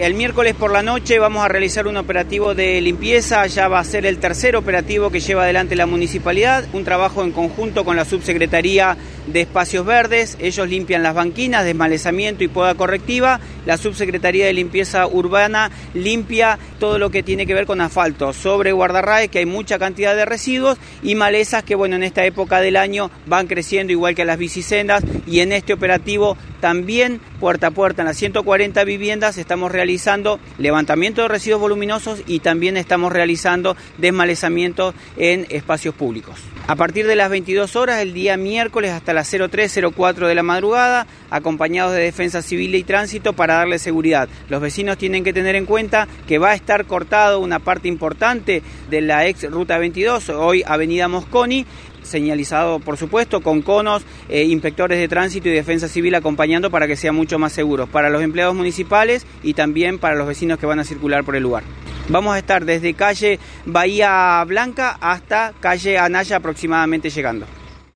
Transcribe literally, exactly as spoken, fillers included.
El miércoles por la noche vamos a realizar un operativo de limpieza, ya va a ser el tercer operativo que lleva adelante la municipalidad, un trabajo en conjunto con la Subsecretaría de Espacios Verdes. Ellos limpian las banquinas, desmalezamiento y poda correctiva. La Subsecretaría de Limpieza Urbana limpia todo lo que tiene que ver con asfalto, sobre guardarraes, que hay mucha cantidad de residuos, y malezas que, bueno, en esta época del año van creciendo igual que las bicisendas, y en este operativo también puerta a puerta en las ciento cuarenta viviendas estamos realizando levantamiento de residuos voluminosos y también estamos realizando desmalezamiento en espacios públicos. A partir de las veintidós horas el día miércoles hasta las cero tres cero cuatro de la madrugada, acompañados de Defensa Civil y Tránsito para darle seguridad. Los vecinos tienen que tener en cuenta que va a estar cortado una parte importante de la ex Ruta veintidós, hoy Avenida Mosconi, señalizado por supuesto con conos, eh, inspectores de tránsito y defensa civil acompañando para que sea mucho más seguro para los empleados municipales y también para los vecinos que van a circular por el lugar. Vamos a estar desde calle Bahía Blanca hasta calle Anaya aproximadamente llegando.